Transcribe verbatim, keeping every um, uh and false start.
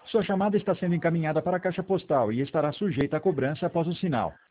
Sua chamada está sendo encaminhada para a caixa postal e estará sujeita a cobrança após o sinal.